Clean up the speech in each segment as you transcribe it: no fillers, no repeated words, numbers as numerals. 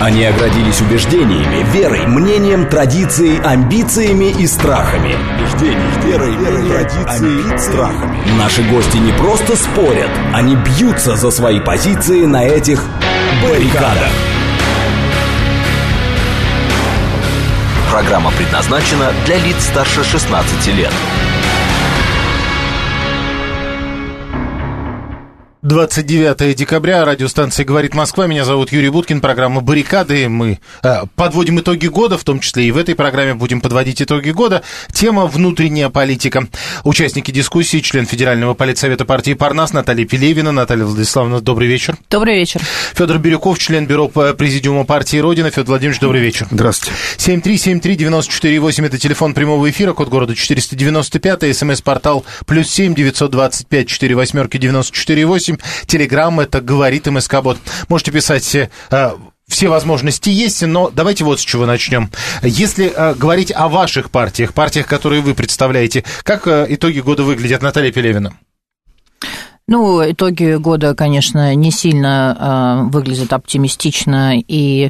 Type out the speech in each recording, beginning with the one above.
Они оградились убеждениями, верой, мнением, традицией, амбициями и страхами. Наши гости не просто спорят, они бьются за свои позиции на этих баррикадах. Программа предназначена для лиц старше 16 лет. 29 декабря, радиостанция «Говорит Москва». Меня зовут Юрий Буткин, программа «Баррикады». Мы подводим итоги года, в том числе и в этой программе будем подводить итоги года. Тема «Внутренняя политика». Участники дискуссии, член Федерального политсовета партии «Парнас» Наталья Пелевина. Наталья Владиславовна, добрый вечер. Добрый вечер. Федор Бирюков, член бюро президиума партии «Родина». Федор Владимирович, добрый вечер. Здравствуйте. 7373948, это телефон прямого эфира, код города 495, смс-портал +7 925 48 94 8. Телеграм, это говорит МСК-бот. Можете писать, все возможности есть, но давайте вот с чего начнем. Если говорить о ваших партиях, которые вы представляете, как итоги года выглядят, Наталья Пелевина? Ну, итоги года, конечно, не сильно выглядят оптимистично и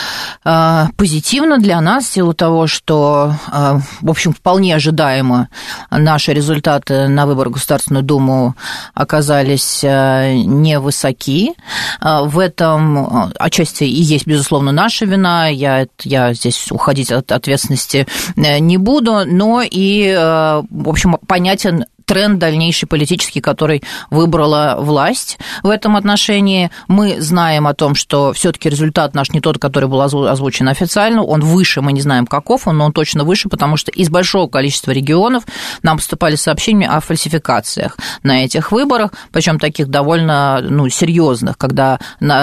позитивно для нас, в силу того, что, в общем, вполне ожидаемо наши результаты на выборах в Государственную Думу оказались невысоки. В этом отчасти и есть, безусловно, наша вина. Я здесь уходить от ответственности не буду, но и, в общем, понятен тренд дальнейший политический, который выбрала власть в этом отношении. Мы знаем о том, что все-таки результат наш не тот, который был озвучен официально, он выше, мы не знаем, каков он, но он точно выше, потому что из большого количества регионов нам поступали сообщения о фальсификациях на этих выборах, причем таких довольно серьезных, когда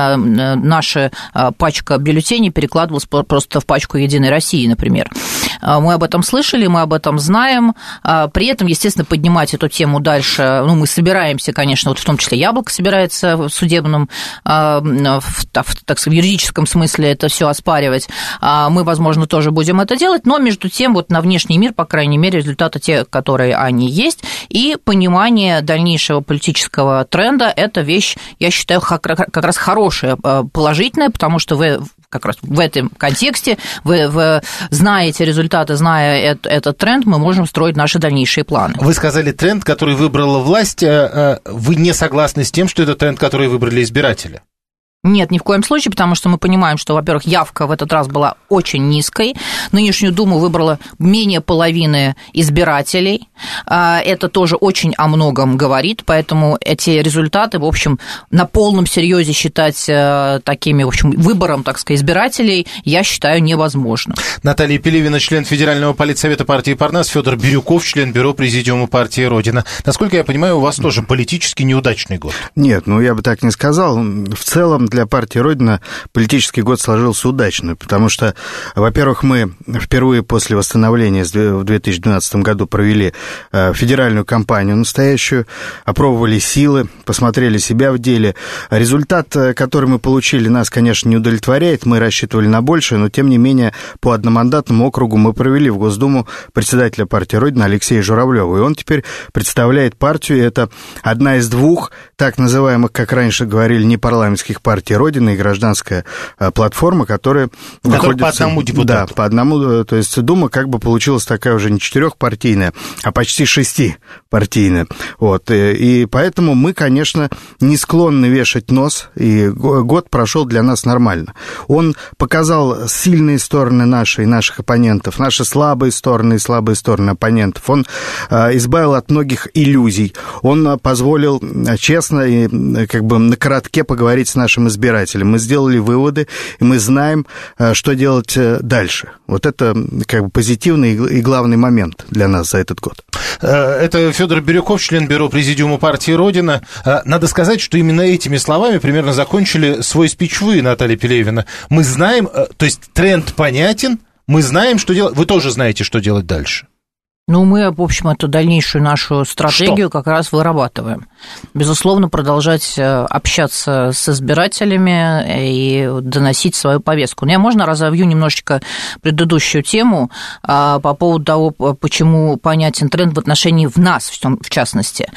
наша пачка бюллетеней перекладывалась просто в пачку «Единой России», например. Мы об этом слышали, мы об этом знаем. При этом, естественно, поднимать эту тему дальше, мы собираемся, конечно, вот в том числе Яблоко собирается в судебном, так сказать, в юридическом смысле это все оспаривать. Мы, возможно, тоже будем это делать, но между тем вот на внешний мир, по крайней мере, результаты те, которые они есть, и понимание дальнейшего политического тренда – это вещь, я считаю, как раз хорошая, положительная, потому что вы как раз в этом контексте, вы знаете результаты, зная этот тренд, мы можем строить наши дальнейшие планы. Вы сказали тренд, который выбрала власть. Вы не согласны с тем, что это тренд, который выбрали избиратели? Нет, ни в коем случае, потому что мы понимаем, что, во-первых, явка в этот раз была очень низкой. Нынешнюю Думу выбрало менее половины избирателей. Это тоже очень о многом говорит, поэтому эти результаты, в общем, на полном серьезе считать такими, в общем, выбором, так сказать, избирателей, я считаю, невозможно. Наталья Пелевина, член Федерального политсовета партии «Парнас», Федор Бирюков, член бюро президиума партии «Родина». Насколько я понимаю, у вас тоже политически неудачный год. Нет, я бы так не сказал. В целом, для партии «Родина» политический год сложился удачно, потому что, во-первых, мы впервые после восстановления в 2012 году провели федеральную кампанию настоящую, опробовали силы, посмотрели себя в деле. Результат, который мы получили, нас, конечно, не удовлетворяет, мы рассчитывали на большее, но, тем не менее, по одномандатному округу мы провели в Госдуму председателя партии «Родина» Алексея Журавлева, и он теперь представляет партию, это одна из двух так называемых, как раньше говорили, непарламентских партий «Родина» и гражданская платформа, которая находится... по одному депутату. Да, по одному, то есть Дума как бы получилась такая уже не четырехпартийная, а почти шестипартийная. Вот, и поэтому мы, конечно, не склонны вешать нос, и год прошел для нас нормально. Он показал сильные стороны наши и наших оппонентов, наши слабые стороны и слабые стороны оппонентов. Он избавил от многих иллюзий. Он позволил честно и как бы на коротке поговорить с нашим избирателям. Мы сделали выводы, и мы знаем, что делать дальше. Вот это как бы позитивный и главный момент для нас за этот год. Это Федор Бирюков, член бюро президиума партии «Родина». Надо сказать, что именно этими словами примерно закончили свой спич вы, Наталья Пелевина. Мы знаем, то есть тренд понятен, мы знаем, что делать. Вы тоже знаете, что делать дальше. Мы, в общем, эту дальнейшую нашу стратегию как раз вырабатываем. Безусловно, продолжать общаться с избирателями и доносить свою повестку. Но я, можно, разовью немножечко предыдущую тему по поводу того, почему понятен тренд в отношении в нас, в частности,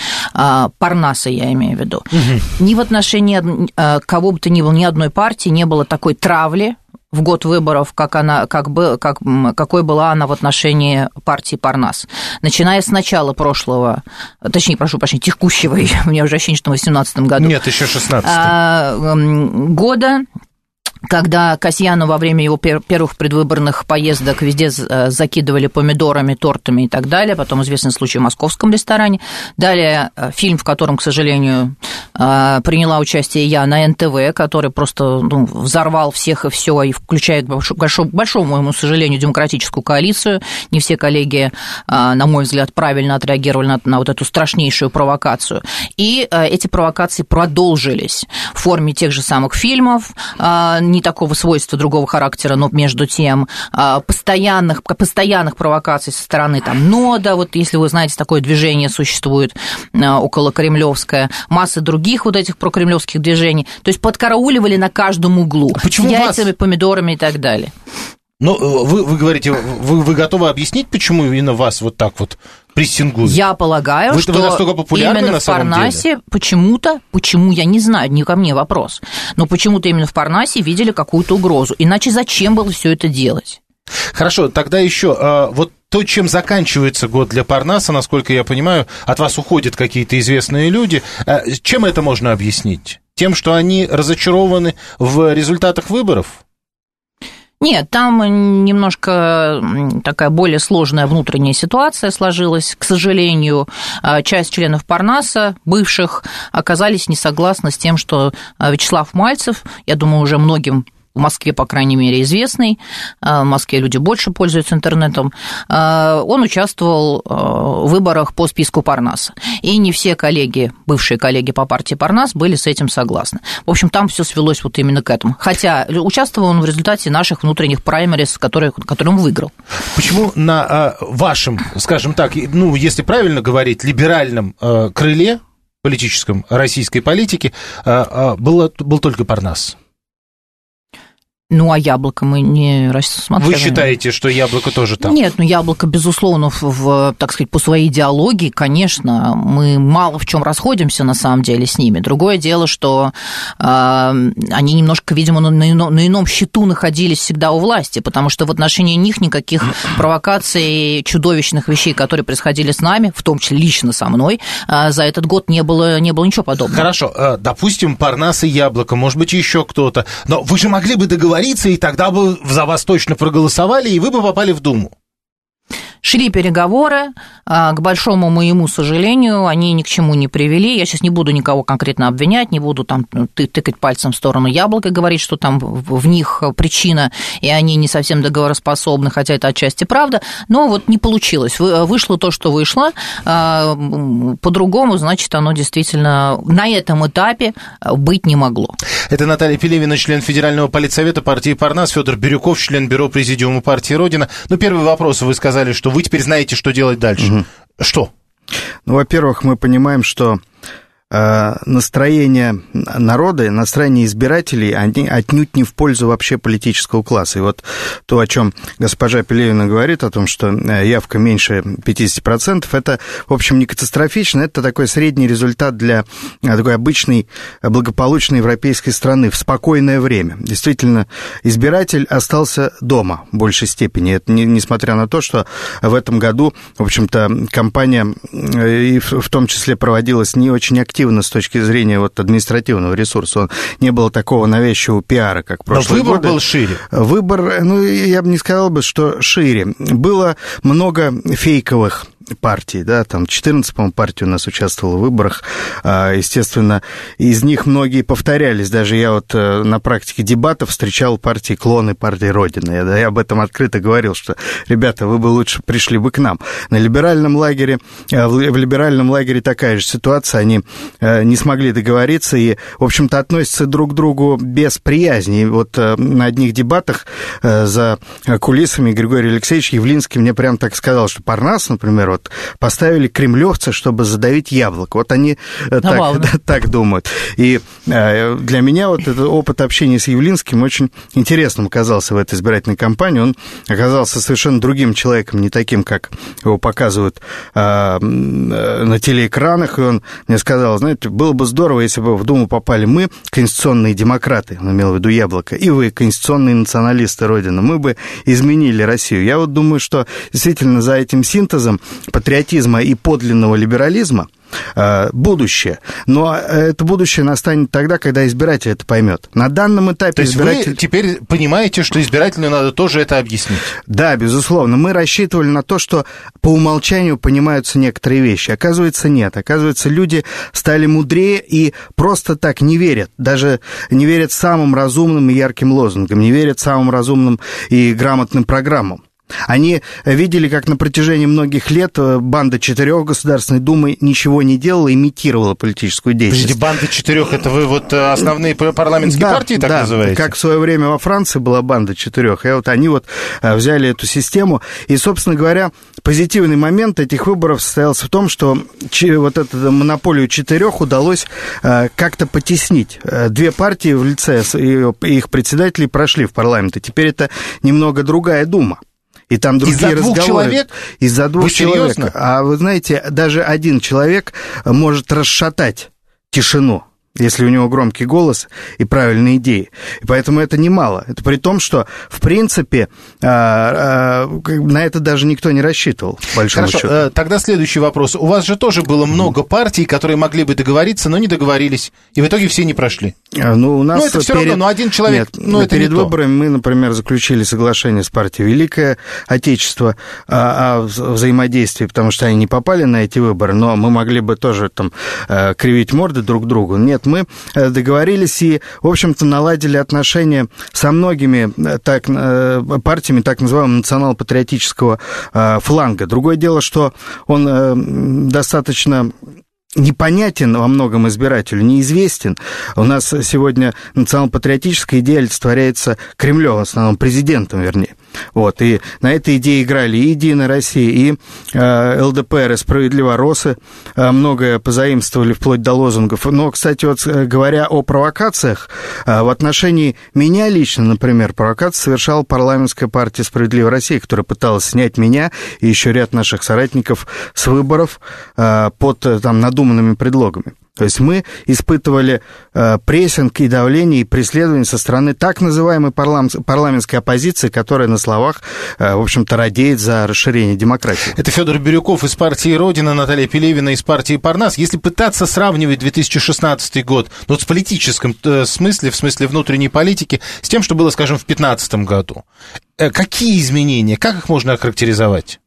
Парнаса я имею в виду. Угу. Ни в отношении кого бы то ни было, ни одной партии не было такой травли в год выборов, какой была она в отношении партии Парнас. Начиная с начала текущего, у меня уже ощущение, что в 2018 году. Нет, еще 16 года, когда Касьяну во время его первых предвыборных поездок везде закидывали помидорами, тортами и так далее, потом известный случай в московском ресторане. Далее фильм, в котором, к сожалению, приняла участие я, на НТВ, который просто взорвал всех и все, и включает, к большому моему сожалению, демократическую коалицию. Не все коллеги, на мой взгляд, правильно отреагировали на вот эту страшнейшую провокацию. И эти провокации продолжились в форме тех же самых фильмов, не такого свойства, другого характера, но между тем постоянных провокаций со стороны НОДА, вот если вы знаете, такое движение существует околокремлевское, масса других вот этих прокремлевских движений, то есть подкарауливали на каждом углу, с яйцами, помидорами и так далее. Ну, вы говорите, вы готовы объяснить, почему именно вас вот так вот прессингуют? Я полагаю, что именно в Парнасе почему-то, я не знаю, не ко мне вопрос, но почему-то именно в Парнасе видели какую-то угрозу. Иначе зачем было все это делать? Хорошо, тогда еще вот то, чем заканчивается год для Парнаса, насколько я понимаю, от вас уходят какие-то известные люди. Чем это можно объяснить? Тем, что они разочарованы в результатах выборов? Нет, там немножко такая более сложная внутренняя ситуация сложилась. К сожалению, часть членов Парнаса, бывших, оказались не согласны с тем, что Вячеслав Мальцев, я думаю, уже многим в Москве, по крайней мере, известный, в Москве люди больше пользуются интернетом, он участвовал в выборах по списку Парнаса. И не все коллеги, бывшие коллеги по партии Парнас, были с этим согласны. В общем, там все свелось вот именно к этому. Хотя участвовал он в результате наших внутренних праймериз, которые он выиграл. Почему на вашем, скажем так, ну, если правильно говорить, либеральном крыле политическом российской политики был только Парнас? Ну, а Яблоко мы не рассматриваем. Вы считаете, что Яблоко тоже там? Нет, ну, Яблоко, безусловно, так сказать, по своей идеологии, конечно, мы мало в чем расходимся, на самом деле, с ними. Другое дело, что они немножко, видимо, на ином счету находились всегда у власти, потому что в отношении них никаких провокаций, чудовищных вещей, которые происходили с нами, в том числе лично со мной, за этот год не было ничего подобного. Хорошо, допустим, Парнас и Яблоко, может быть, еще кто-то, но вы же могли бы договориться, и тогда бы за вас точно проголосовали, и вы бы попали в Думу. Шли переговоры, к большому моему сожалению, они ни к чему не привели. Я сейчас не буду никого конкретно обвинять, не буду там тыкать пальцем в сторону Яблока, говорить, что там в них причина, и они не совсем договороспособны, хотя это отчасти правда, но вот не получилось. Вышло то, что вышло, по-другому, значит, оно действительно на этом этапе быть не могло. Это Наталья Пелевина, член Федерального политсовета партии Парнас, Федор Бирюков, член бюро президиума партии Родина. Ну, первый вопрос, вы сказали, что вы теперь знаете, что делать дальше. Угу. Что? Ну, во-первых, мы понимаем, что настроение народа, настроение избирателей, они отнюдь не в пользу вообще политического класса. И вот то, о чем госпожа Пелевина говорит, о том, что явка меньше 50%, это, в общем, не катастрофично, это такой средний результат для такой обычной благополучной европейской страны в спокойное время. Действительно, избиратель остался дома в большей степени. Это несмотря на то, что в этом году, в общем-то, кампания и в том числе проводилась не очень активно с точки зрения вот административного ресурса. Не было такого навязчивого пиара, как в прошлые годы. Но выбор был шире. Выбор, ну, я бы не сказал бы, что шире. Было много фейковых партий, да, там 14, по-моему, партий у нас участвовало в выборах, естественно, из них многие повторялись, даже я вот на практике дебатов встречал партии клоны партии Родина, я об этом открыто говорил, что, ребята, вы бы лучше пришли бы к нам. На либеральном лагере, в либеральном лагере такая же ситуация, они не смогли договориться и, в общем-то, относятся друг к другу без приязни. И вот на одних дебатах за кулисами Григорий Алексеевич Явлинский мне прям так сказал, что Парнас, например, народ. Поставили кремлевца, чтобы задавить яблоко. Вот они так думают. И для меня вот этот опыт общения с Явлинским очень интересным оказался в этой избирательной кампании. Он оказался совершенно другим человеком, не таким, как его показывают на телеэкранах. И он мне сказал, знаете, было бы здорово, если бы в Думу попали мы, конституционные демократы, он имел в виду яблоко, и вы, конституционные националисты Родины, мы бы изменили Россию. Я вот думаю, что действительно за этим синтезом патриотизма и подлинного либерализма будущее. Но это будущее настанет тогда, когда избиратель это поймет. На данном этапе То есть вы теперь понимаете, что избирателю надо тоже это объяснить? Да, безусловно. Мы рассчитывали на то, что по умолчанию понимаются некоторые вещи. Оказывается, нет. Оказывается, люди стали мудрее и просто так не верят. Даже не верят самым разумным и ярким лозунгам, не верят самым разумным и грамотным программам. Они видели, как на протяжении многих лет банда 4 Государственной Думы ничего не делала, имитировала политическую деятельность. Подождите, банда 4, это вы вот основные парламентские партии так называете? Как в свое время во Франции была банда 4, и вот они вот взяли эту систему. И, собственно говоря, позитивный момент этих выборов состоялся в том, что вот эту монополию 4 удалось как-то потеснить. 2 партии в лице их председателей прошли в парламент, и теперь это немного другая Дума. И там другие разговоры. Из-за 2 человек? Из-за 2 человек. Серьезно? А вы знаете, даже 1 человек может расшатать тишину, если у него громкий голос и правильные идеи. И поэтому это немало. Это при том, что, в принципе, на это даже никто не рассчитывал, по большому счету. Хорошо, тогда следующий вопрос. У вас же тоже было много партий, которые могли бы договориться, но не договорились, и в итоге все не прошли. У нас это все равно, 1 человек, это перед не то. выборами мы, например, заключили соглашение с партией «Великое Отечество» о взаимодействии, потому что они не попали на эти выборы, но мы могли бы тоже там кривить морды друг другу. Нет, мы договорились и, в общем-то, наладили отношения со многими партиями так называемого национал-патриотического фланга. Другое дело, что он достаточно непонятен во многом избирателю, неизвестен. У нас сегодня национал-патриотическая идея олицетворяется Кремлем, в основном президентом, вернее. Вот, и на этой идее играли и «Единая Россия», и ЛДПР, и «Справедливоросы», многое позаимствовали вплоть до лозунгов. Но, кстати, вот говоря о провокациях, в отношении меня лично, например, провокацию совершала парламентская партия «Справедливая Россия», которая пыталась снять меня и еще ряд наших соратников с выборов под надуманными предлогами. То есть мы испытывали прессинг и давление, и преследование со стороны так называемой парламентской оппозиции, которая на словах, в общем-то, радеет за расширение демократии. Это Федор Бирюков из партии «Родина», Наталья Пелевина из партии «Парнас». Если пытаться сравнивать 2016 год, в политическом смысле, в смысле внутренней политики, с тем, что было, скажем, в 2015 году, какие изменения, как их можно охарактеризовать?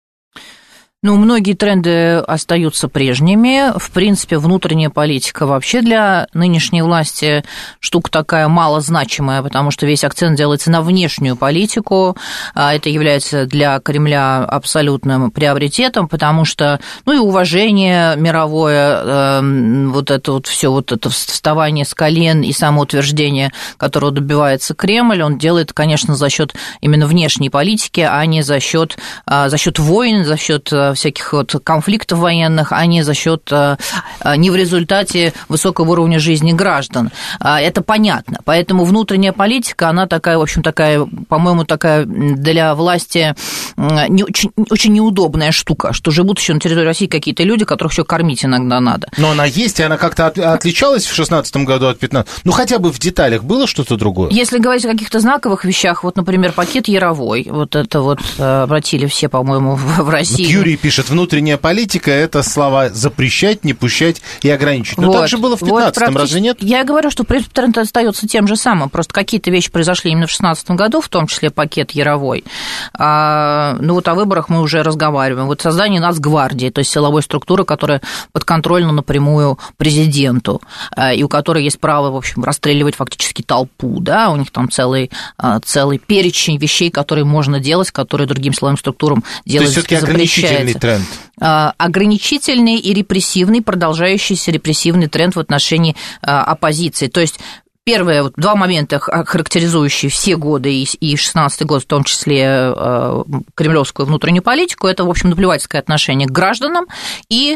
Многие тренды остаются прежними. В принципе, внутренняя политика вообще для нынешней власти штука такая малозначимая, потому что весь акцент делается на внешнюю политику. Это является для Кремля абсолютным приоритетом, потому что, и уважение мировое, все это вставание с колен и самоутверждение, которого добивается Кремль, он делает, конечно, за счет именно внешней политики, а не за счет войн, за счет всяких конфликтов военных, а не не в результате высокого уровня жизни граждан. Это понятно. Поэтому внутренняя политика, она такая, по-моему, такая для власти очень неудобная штука, что живут еще на территории России какие-то люди, которых еще кормить иногда надо. Но она есть, и она как-то отличалась в 2016 году от 2015? Хотя бы в деталях было что-то другое? Если говорить о каких-то знаковых вещах, например, пакет Яровой, обратили все, по-моему, в России. Юрий пишет, внутренняя политика – это слова запрещать, не пущать и ограничить. Так же было в 2015-м, разве нет? Я говорю, что тренд остается тем же самым, просто какие-то вещи произошли именно в 2016 году, в том числе пакет Яровой. О выборах мы уже разговариваем. Создание Нацгвардии, то есть силовой структуры, которая подконтрольна напрямую президенту, и у которой есть право, в общем, расстреливать фактически толпу, да, у них там целый перечень вещей, которые можно делать, которые другим силовым структурам делать запрещается. То есть все-таки ограничительный тренд? Ограничительный и репрессивный, продолжающийся репрессивный тренд в отношении оппозиции. То есть первое, вот, два момента, характеризующие все годы, и 16-й год, в том числе кремлевскую внутреннюю политику, это, в общем, наплевательское отношение к гражданам и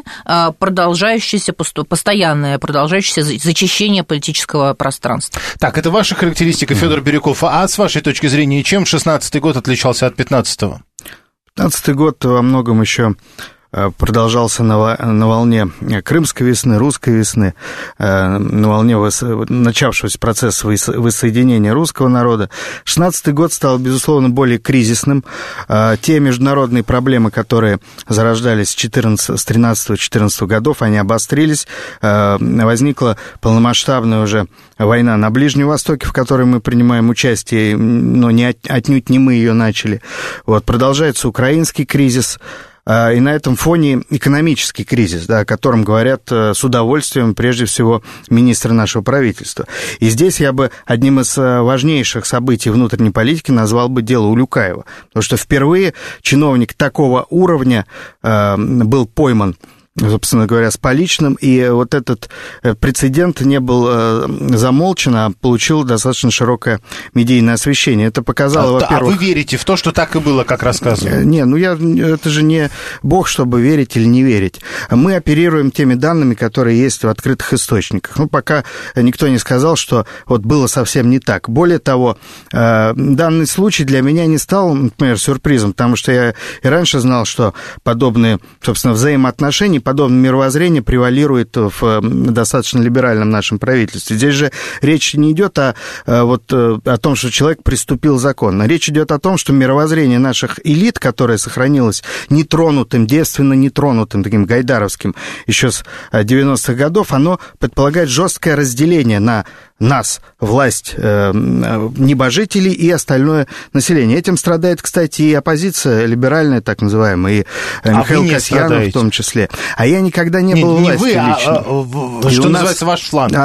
постоянное продолжающееся зачищение политического пространства. Так, это ваша характеристика, Федор Бирюков. А с вашей точки зрения, чем 16-й год отличался от 15-го? 15-й год во многом еще продолжался на волне Крымской весны, Русской весны, на волне начавшегося процесса воссоединения русского народа. 16-й год стал, безусловно, более кризисным. Те международные проблемы, которые зарождались с 13-14 годов, они обострились. Возникла полномасштабная уже война на Ближнем Востоке, в которой мы принимаем участие, но отнюдь не мы ее начали. Вот, продолжается украинский кризис. И на этом фоне экономический кризис, да, о котором говорят с удовольствием, прежде всего, министры нашего правительства. И здесь я бы одним из важнейших событий внутренней политики назвал бы дело Улюкаева. Потому что впервые чиновник такого уровня был пойман, собственно говоря, с поличным, и вот этот прецедент не был замолчен, а получил достаточно широкое медийное освещение. Это показало, во-первых... А вы верите в то, что так и было, как рассказывают? Не, это же не бог, чтобы верить или не верить. Мы оперируем теми данными, которые есть в открытых источниках. Пока никто не сказал, что вот было совсем не так. Более того, данный случай для меня не стал, например, сюрпризом, потому что я и раньше знал, что подобные, собственно, взаимоотношения, подобное мировоззрение превалирует в достаточно либеральном нашем правительстве. Здесь же речь не идет о том, что человек преступил закон. Речь идет о том, что мировоззрение наших элит, которое сохранилось нетронутым, девственно нетронутым, таким гайдаровским еще с 90-х годов, оно предполагает жесткое разделение на нас, власть, небожителей и остальное население. Этим страдает, кстати, и оппозиция либеральная, так называемая, и Михаил Касьянов в том числе. А я никогда не был властью лично. Что называется ваш фланг?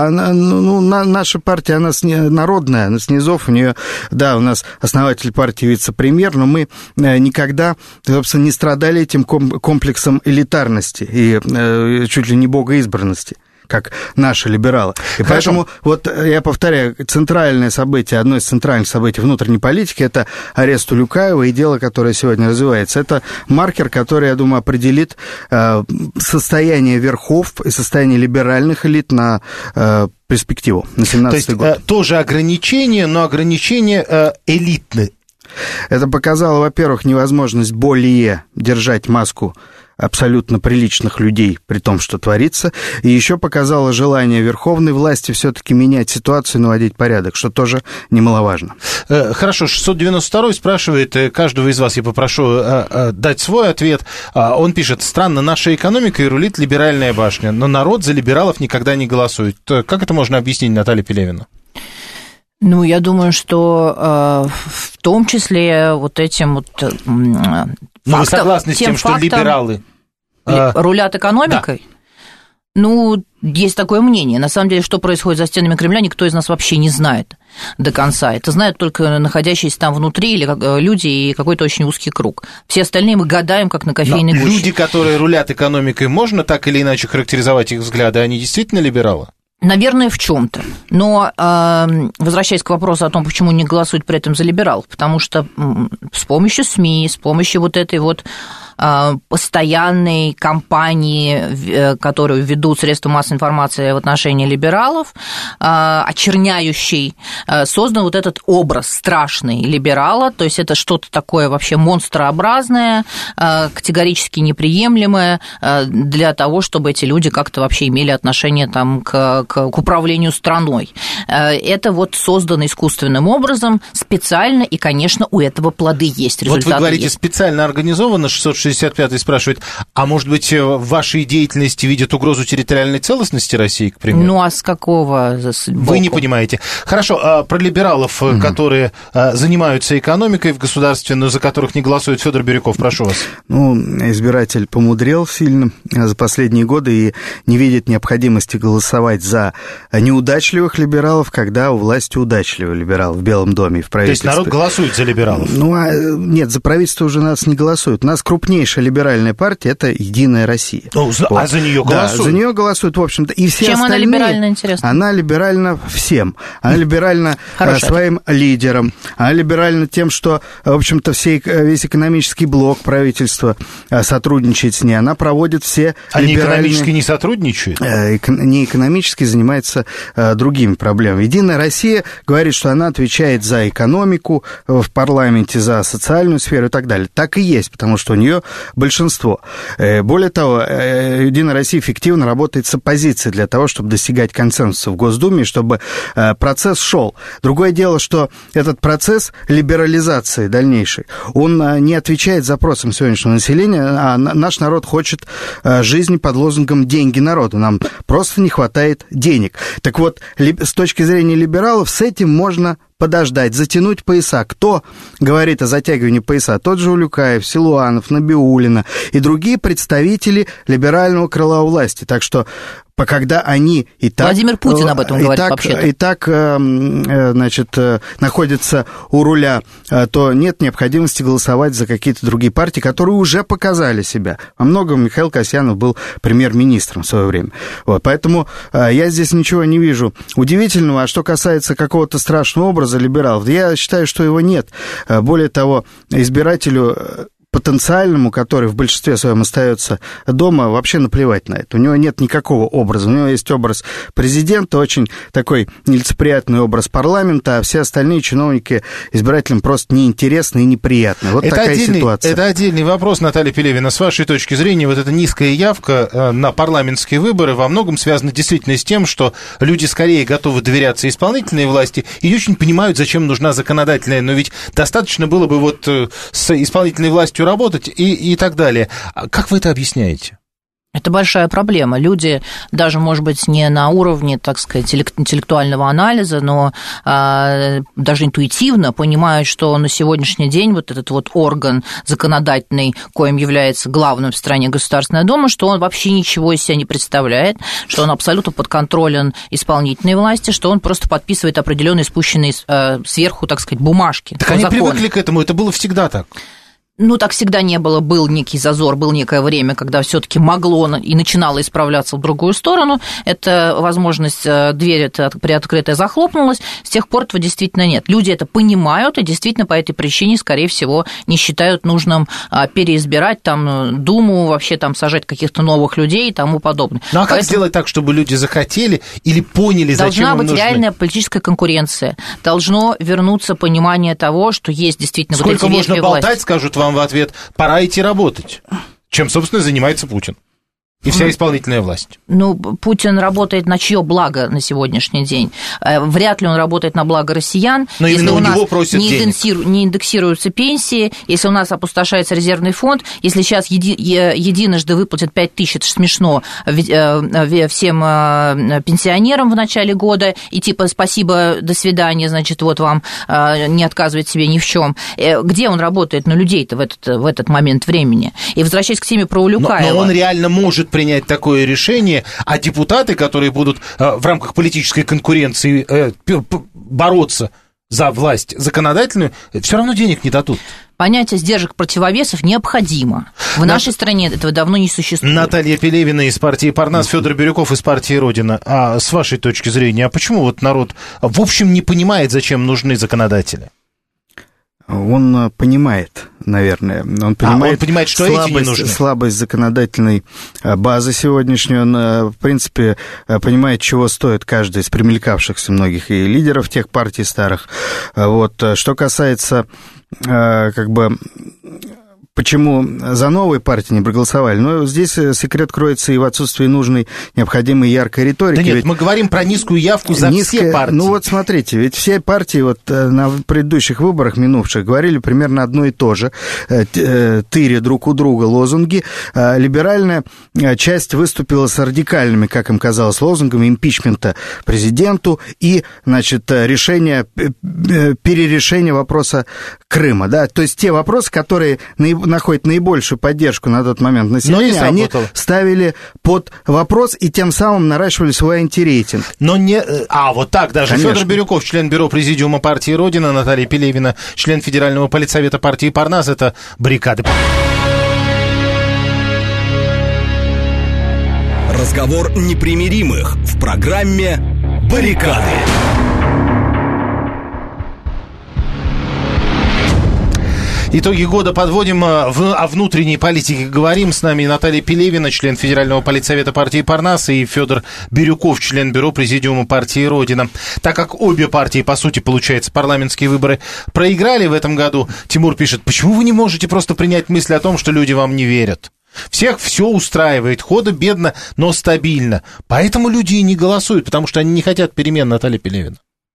Наша партия, она народная, она с низов, у нее, да, у нас основатель партии вице-премьер, но мы никогда, собственно, не страдали этим комплексом элитарности и чуть ли не богоизбранности, как наши либералы. И поэтому, вот я повторяю, центральное событие, одно из центральных событий внутренней политики, это арест Улюкаева и дело, которое сегодня развивается. Это маркер, который, я думаю, определит состояние верхов и состояние либеральных элит на перспективу, на 17-й год. То есть тоже ограничения, но ограничения элитные. Это показало, во-первых, невозможность более держать маску абсолютно приличных людей при том, что творится, и еще показало желание верховной власти все-таки менять ситуацию, наводить порядок, что тоже немаловажно. Хорошо, 692-й спрашивает, каждого из вас я попрошу дать свой ответ. Он пишет: странно, наша экономика и рулит либеральная башня, но народ за либералов никогда не голосует. Как это можно объяснить, Наталья Пелевина? Ну, я думаю, что в том числе вот этим вот фактом... Но вы согласны с тем, что либералы рулят экономикой? Да. Ну, есть такое мнение. На самом деле, что происходит за стенами Кремля, никто из нас вообще не знает до конца. Это знают только находящиеся там внутри или люди и какой-то очень узкий круг. Все остальные мы гадаем, как на кофейной гуще. Люди, которые рулят экономикой, можно так или иначе характеризовать их взгляды? Они действительно либералы? Наверное, в чем-то. Но возвращаясь к вопросу о том, почему не голосуют при этом за либералов, потому что с помощью СМИ, с помощью вот этой вот постоянной кампании, которую ведут средства массовой информации в отношении либералов, очерняющей, создан вот этот образ страшный либерала, то есть это что-то такое вообще монстрообразное, категорически неприемлемое для того, чтобы эти люди как-то вообще имели отношение там, к управлению страной. Это вот создано искусственным образом, специально, и, конечно, у этого плоды есть, результаты. Вот вы говорите, есть. Специально организовано, 665-й спрашивает, а может быть, в вашей деятельности видят угрозу территориальной целостности России, к примеру? Ну, а с какого боку? Вы не понимаете. Хорошо, про либералов, которые занимаются экономикой в государстве, но за которых не голосует, Федор Бирюков, прошу вас. Ну, избиратель помудрел сильно за последние годы и не видит необходимости голосовать за неудачливых либералов, когда у власти удачливый либерал в Белом доме и в правительстве. То есть народ голосует за либералов? Ну, нет, за правительство уже нас не голосуют. У нас крупнейший сильнейшая либеральная партия – это «Единая Россия». А за нее голосуют? Да, за нее голосуют, в общем-то, и все Чем остальные... она либеральна, интересно? Она либеральна всем. Она либеральна своим лидерам. Она либеральна тем, что, в общем-то, весь экономический блок правительства сотрудничает с ней. Она проводит все Они либеральные... экономически не сотрудничают? Не экономически, занимается другими проблемами. «Единая Россия» говорит, что она отвечает за экономику в парламенте, за социальную сферу и так далее. Так и есть, потому что у нее большинство. Более того, «Единая Россия» эффективно работает с оппозицией для того, чтобы достигать консенсуса в Госдуме, чтобы процесс шел. Другое дело, что этот процесс либерализации дальнейшей, он не отвечает запросам сегодняшнего населения, а наш народ хочет жизни под лозунгом «деньги народу». Нам просто не хватает денег. Так вот, с точки зрения либералов, с этим можно подождать, затянуть пояса. Кто говорит о затягивании пояса? Тот же Улюкаев, Силуанов, Набиуллина и другие представители либерального крыла у власти. Так что когда они и так... Владимир Путин об этом говорит вообще-то. И так, значит, находятся у руля, то нет необходимости голосовать за какие-то другие партии, которые уже показали себя. Во многом Михаил Касьянов был премьер-министром в свое время. Вот, поэтому я здесь ничего не вижу удивительного. А что касается какого-то страшного образа либералов, я считаю, что его нет. Более того, избирателю потенциальному, который в большинстве своем остается дома, вообще наплевать на это. У него нет никакого образа. У него есть образ президента, очень такой нелицеприятный образ парламента, а все остальные чиновники избирателям просто неинтересны и неприятны. Вот это такая ситуация. Это отдельный вопрос, Наталья Пелевина. С вашей точки зрения, вот эта низкая явка на парламентские выборы во многом связана действительно с тем, что люди скорее готовы доверяться исполнительной власти и очень понимают, зачем нужна законодательная. Но ведь достаточно было бы вот с исполнительной властью работать и так далее. Как вы это объясняете? Это большая проблема. Люди даже, может быть, не на уровне, так сказать, интеллектуального анализа, но даже интуитивно понимают, что на сегодняшний день вот этот вот орган законодательный, коим является главным в стране Государственная Дума, что он вообще ничего из себя не представляет, что он абсолютно подконтролен исполнительной власти, что он просто подписывает определенные спущенные сверху, так сказать, бумажки. Так они привыкли к этому, это было всегда так. Ну, так всегда не было, был некий зазор, было некое время, когда все-таки могло и начинало исправляться в другую сторону. Эта возможность, дверь приоткрытая захлопнулась, с тех пор этого действительно нет. Люди это понимают и действительно по этой причине, скорее всего, не считают нужным переизбирать там Думу, вообще там сажать каких-то новых людей и тому подобное. Ну, а как сделать так, чтобы люди захотели или поняли, зачем им нужны? Должна быть реальная политическая конкуренция. Должно вернуться понимание того, что есть действительно вот эти ветви власти. Сколько можно болтать, скажут вам в ответ, пора идти работать, чем, собственно, занимается Путин и вся исполнительная власть. Ну, Путин работает на чье благо на сегодняшний день? Вряд ли он работает на благо россиян. Но если именно у него просят денег. Не индексируются пенсии, если у нас опустошается резервный фонд, если сейчас единожды выплатят 5 тысяч, это же смешно, всем пенсионерам в начале года, и типа спасибо, до свидания, значит, вот вам не отказывать себе ни в чем. Где он работает на людей-то в этот момент времени? И возвращаясь к теме про Улюкаева. Но он реально может принять такое решение, а депутаты, которые будут в рамках политической конкуренции бороться за власть законодательную, все равно денег не дадут. Понятие сдержек противовесов необходимо. В нашей стране этого давно не существует. Наталья Пелевина из партии Парнас, Федор Бирюков из партии Родина. А с вашей точки зрения, а почему вот народ в общем не понимает, зачем нужны законодатели? Он понимает, наверное. Он понимает, что эти не нужны. Слабость законодательной базы сегодняшней. Он, в принципе, понимает, чего стоит каждый из примелькавшихся многих и лидеров тех партий старых. Вот. Что касается, как бы, почему за новые партии не проголосовали? Но здесь секрет кроется и в отсутствии нужной, необходимой яркой риторики. Да нет, ведь мы говорим про низкую явку за все партии. Ну вот смотрите, ведь все партии вот на предыдущих выборах минувших говорили примерно одно и то же, тыря друг у друга лозунги. Либеральная часть выступила с радикальными, как им казалось, лозунгами импичмента президенту и, значит, перерешение вопроса Крыма. Да? То есть те вопросы, которые находят наибольшую поддержку на тот момент населения, они ставили под вопрос и тем самым наращивали свой антирейтинг. Но не... вот так даже. Конечно. Федор Бирюков, член бюро президиума партии Родина, Наталья Пелевина, член Федерального политсовета партии Парнас, это баррикады. Разговор непримиримых в программе «Баррикады». Итоги года подводим, о внутренней политике говорим. С нами Наталья Пелевина, член Федерального политсовета партии Парнас, и Федор Бирюков, член бюро Президиума партии Родина. Так как обе партии, по сути, получается, парламентские выборы проиграли в этом году, Тимур пишет: почему вы не можете просто принять мысль о том, что люди вам не верят? Всех все устраивает, худо-бедно, но стабильно. Поэтому люди и не голосуют, потому что они не хотят перемен, Наталья Пелевина.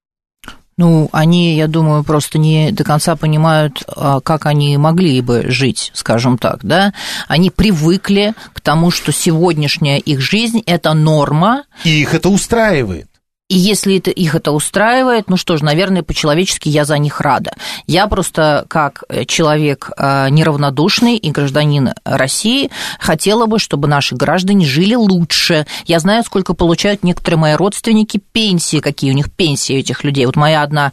Ну, они, я думаю, просто не до конца понимают, как они могли бы жить, скажем так, да. Они привыкли к тому, что сегодняшняя их жизнь – это норма. И их это устраивает. И если их это устраивает, ну что ж, наверное, по-человечески я за них рада. Я просто, как человек неравнодушный и гражданин России, хотела бы, чтобы наши граждане жили лучше. Я знаю, сколько получают некоторые мои родственники пенсии, какие у них пенсии этих людей. Вот моя одна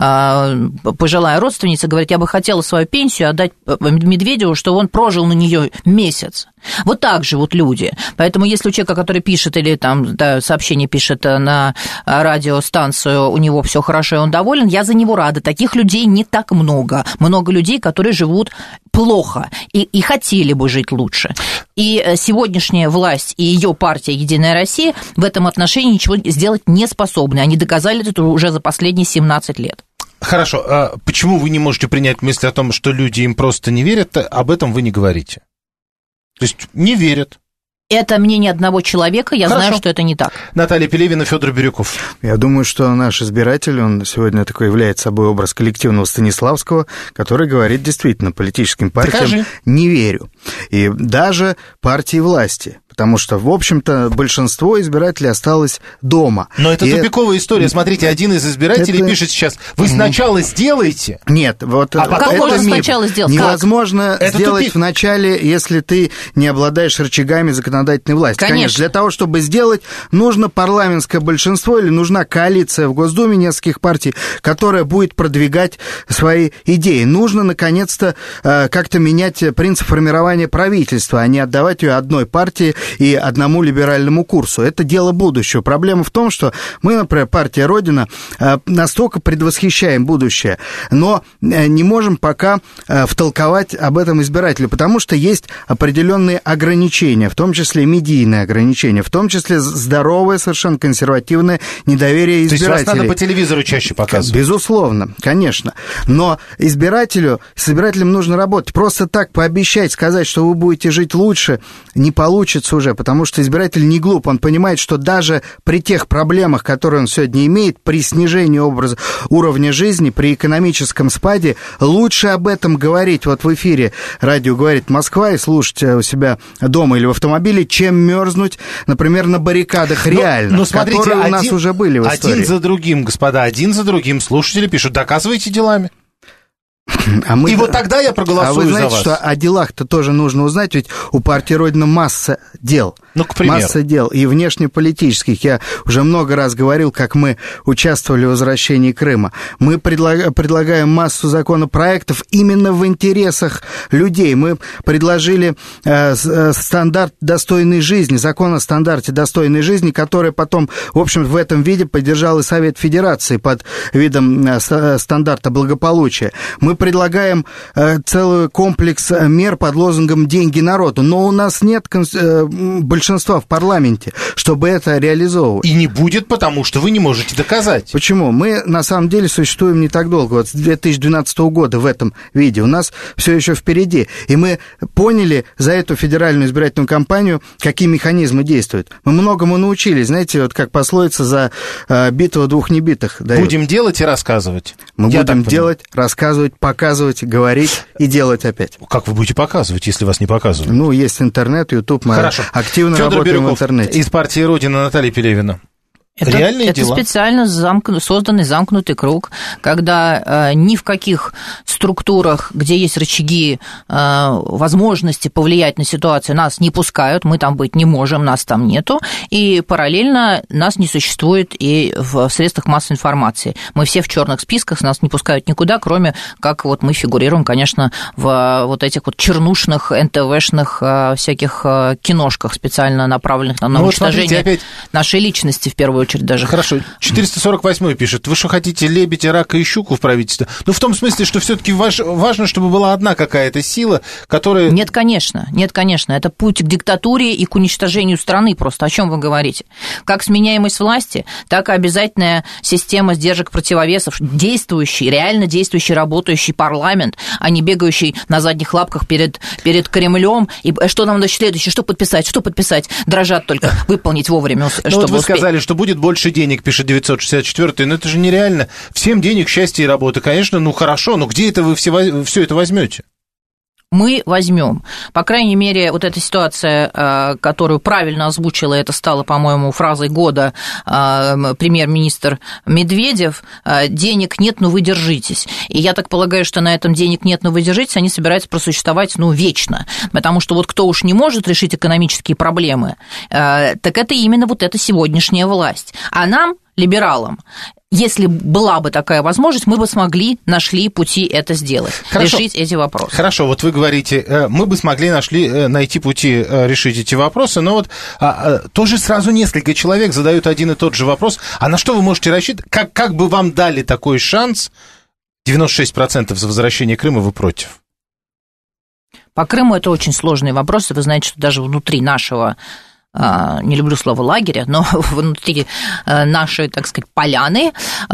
пожилая родственница говорит: я бы хотела свою пенсию отдать Медведеву, чтобы он прожил на нее месяц. Вот так живут люди. Поэтому если у человека, который пишет или там сообщение пишет на радиостанцию, у него все хорошо и он доволен, я за него рада. Таких людей не так много. Много людей, которые живут плохо и хотели бы жить лучше. И сегодняшняя власть и ее партия «Единая Россия» в этом отношении ничего сделать не способны. Они доказали это уже за последние 17 лет. Хорошо. А почему вы не можете принять мысль о том, что люди им просто не верят? Об этом вы не говорите. То есть не верят. Это мнение одного человека, я знаю, что это не так. Наталья Пелевина, Федор Бирюков. Я думаю, что наш избиратель, он сегодня такой является собой образ коллективного Станиславского, который говорит действительно политическим партиям: не верю. И даже партии власти. Потому что, в общем-то, большинство избирателей осталось дома. Но это тупиковая история. Смотрите, один из избирателей пишет сейчас: вы сначала сделайте. Нет, вот как можно сначала сделать? Невозможно сделать вначале, если ты не обладаешь рычагами законодательной власти. Конечно, для того, чтобы сделать, нужно парламентское большинство или нужна коалиция в Госдуме нескольких партий, которая будет продвигать свои идеи. Нужно, наконец-то, как-то менять принцип формирования правительства, а не отдавать ее одной партии и одному либеральному курсу. Это дело будущего. Проблема в том, что мы, например, партия Родина, настолько предвосхищаем будущее, но не можем пока втолковать об этом избирателю, потому что есть определенные ограничения, в том числе медийные ограничения, в том числе здоровое, совершенно консервативное недоверие избирателей. То есть вас надо по телевизору чаще показывать? Безусловно, конечно. Но с избирателем нужно работать. Просто так пообещать, сказать, что вы будете жить лучше, не получится уже, потому что избиратель не глуп, он понимает, что даже при тех проблемах, которые он сегодня имеет, при снижении уровня жизни, при экономическом спаде, лучше об этом говорить вот в эфире «Радио говорит Москва» и слушать у себя дома или в автомобиле, чем мерзнуть, например, на баррикадах реально, но смотрите, которые у нас уже были в истории. Один за другим, господа, один за другим слушатели пишут: доказывайте делами. И вот тогда я проголосую за вас. А вы знаете, что о делах-то тоже нужно узнать, ведь у партии Родина масса дел. Ну, к примеру. Масса дел, и внешнеполитических. Я уже много раз говорил, как мы участвовали в возвращении Крыма. Мы предлагаем массу законопроектов именно в интересах людей. Мы предложили стандарт достойной жизни, закон о стандарте достойной жизни, который потом, в общем, в этом виде поддержал и Совет Федерации под видом стандарта благополучия. Мы предлагаем целый комплекс мер под лозунгом «деньги народу», но у нас нет большинства в парламенте, чтобы это реализовывать. И не будет, потому что вы не можете доказать. Почему? Мы, на самом деле, существуем не так долго. Вот с 2012 года в этом виде. У нас все еще впереди. И мы поняли за эту федеральную избирательную кампанию, какие механизмы действуют. Мы многому научились. Знаете, вот как пословица за битву двух небитых дают. Будем делать и рассказывать. Мы будем делать, рассказывать, показывать, говорить и делать опять. Как вы будете показывать, если вас не показывают? Ну, есть интернет, YouTube, мы активно Федор работаем Бирюков в интернете. Из партии Родина, Наталья Пелевина. Реальные это дела. Специально созданный замкнутый круг, когда ни в каких структурах, где есть рычаги возможности повлиять на ситуацию, нас не пускают, мы там быть не можем, нас там нету, и параллельно нас не существует и в средствах массовой информации. Мы все в черных списках, нас не пускают никуда, кроме как вот мы фигурируем, конечно, в вот этих вот чернушных, НТВшных всяких киношках, специально направленных на уничтожение нашей личности в первую очередь даже. Хорошо. 448 пишет. Вы что, хотите лебедя, рака и щуку в правительстве? Ну, в том смысле, что все-таки важно, чтобы была одна какая-то сила, которая... Нет, конечно. Это путь к диктатуре и к уничтожению страны просто. О чем вы говорите? Как сменяемость власти, так и обязательная система сдержек противовесов, действующий, реально действующий, работающий парламент, а не бегающий на задних лапках перед Кремлем. И что нам значит следующее? Что подписать? Дрожат только выполнить вовремя, чтобы вот вы успеть. сказали, что будет больше денег, пишет 964-й, но это же нереально. Всем денег, счастья и работы. Конечно, хорошо, но где это вы все это возьмете? Мы возьмем. По крайней мере, вот эта ситуация, которую правильно озвучила, это стало, по-моему, фразой года премьер-министр Медведев, денег нет, но вы держитесь. И я так полагаю, что на этом денег нет, но вы держитесь, они собираются просуществовать, вечно. Потому что вот кто уж не может решить экономические проблемы, так это именно вот эта сегодняшняя власть. А нам, либералам, если была бы такая возможность, мы бы нашли пути это сделать, решить эти вопросы. Хорошо, вот вы говорите, мы бы смогли найти пути решить эти вопросы, но вот тоже сразу несколько человек задают один и тот же вопрос, а на что вы можете рассчитывать, как бы вам дали такой шанс, 96% за возвращение Крыма вы против? По Крыму это очень сложный вопрос, и вы знаете, что даже внутри нашего, не люблю слово лагеря, но внутри нашей, так сказать, поляны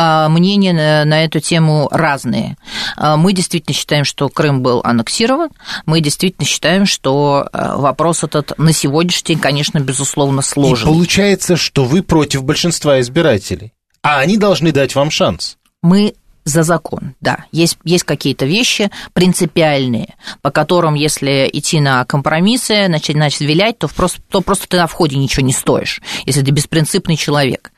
мнения на эту тему разные. Мы действительно считаем, что Крым был аннексирован, мы действительно считаем, что вопрос этот на сегодняшний день, конечно, безусловно, сложен. И получается, что вы против большинства избирателей, а они должны дать вам шанс. Мы за закон, да. Есть какие-то вещи принципиальные, по которым, если идти на компромиссы, начать вилять, то просто ты на входе ничего не стоишь, если ты беспринципный человек.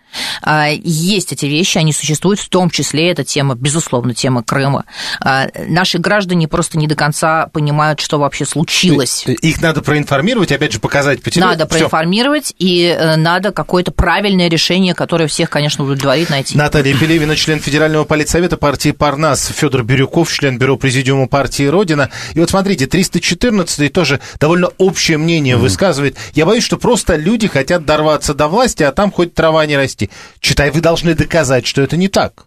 Есть эти вещи, они существуют, в том числе эта тема, безусловно, тема Крыма. Наши граждане просто не до конца понимают, что вообще случилось. Их надо проинформировать, опять же, показать по телевизору. Надо проинформировать, и надо какое-то правильное решение, которое всех, конечно, удовлетворит, найти. Наталья Пелевина, член Федерального политсовета партии «Парнас», Федор Бирюков, член бюро президиума партии «Родина». И вот смотрите, 314-й тоже довольно общее мнение высказывает. Я боюсь, что просто люди хотят дорваться до власти, а там хоть трава не расти. Читай, вы должны доказать, что это не так.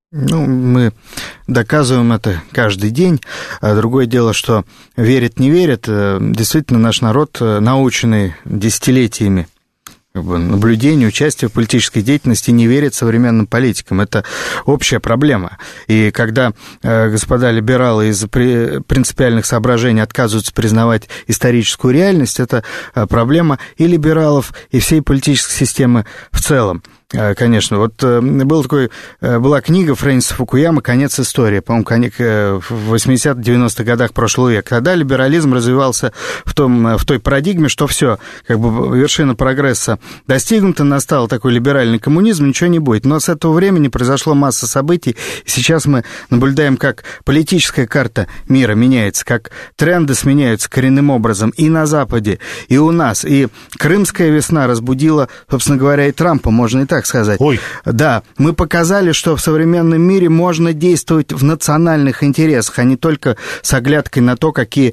Мы доказываем это каждый день. А другое дело, что верит, не верит. Действительно, наш народ, наученный десятилетиями наблюдения, участия в политической деятельности, не верит современным политикам. Это общая проблема. И когда господа либералы из-за принципиальных соображений отказываются признавать историческую реальность, это проблема и либералов, и всей политической системы в целом. Конечно, вот была книга Фрэнсиса Фукуяма «Конец истории», по-моему, в 80-90-х годах прошлого века, когда либерализм развивался в той парадигме, что все, вершина прогресса достигнута, настал такой либеральный коммунизм, ничего не будет. Но с этого времени произошла масса событий, и сейчас мы наблюдаем, как политическая карта мира меняется, как тренды сменяются коренным образом и на Западе, и у нас. И Крымская весна разбудила, собственно говоря, и Трампа, можно и так сказать. Ой. Да, мы показали, что в современном мире можно действовать в национальных интересах, а не только с оглядкой на то, какие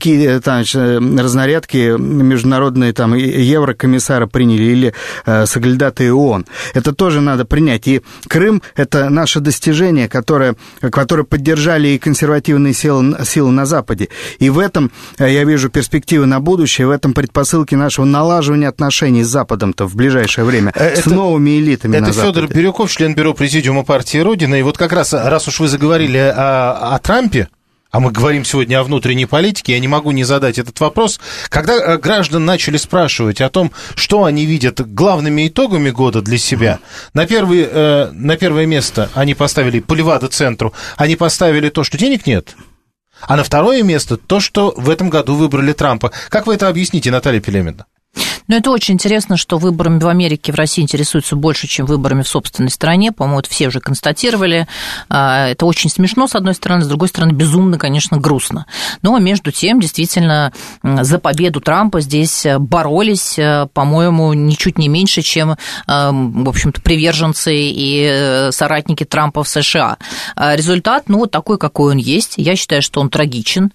разнарядки международные еврокомиссары приняли или соглядатые ООН. Это тоже надо принять. И Крым – это наше достижение, которое поддержали и консервативные силы на Западе. И в этом я вижу перспективы на будущее, в этом предпосылки нашего налаживания отношений с Западом-то в ближайшее время, с новыми элитами на Западе. Это Федор Бирюков, член бюро президиума партии «Родина». И вот как раз уж вы заговорили о Трампе, а мы говорим сегодня о внутренней политике, я не могу не задать этот вопрос. Когда граждан начали спрашивать о том, что они видят главными итогами года для себя, на первое место они поставили по Левада-центру, они поставили то, что денег нет, а на второе место то, что в этом году выбрали Трампа. Как вы это объясните, Наталья Пелевина? Но это очень интересно, что выборами в Америке, в России интересуются больше, чем выборами в собственной стране. По-моему, это все уже констатировали. Это очень смешно, с одной стороны, с другой стороны, безумно, конечно, грустно. Но между тем, действительно, за победу Трампа здесь боролись, по-моему, ничуть не меньше, чем, в общем-то, приверженцы и соратники Трампа в США. Результат, вот такой, какой он есть. Я считаю, что он трагичен.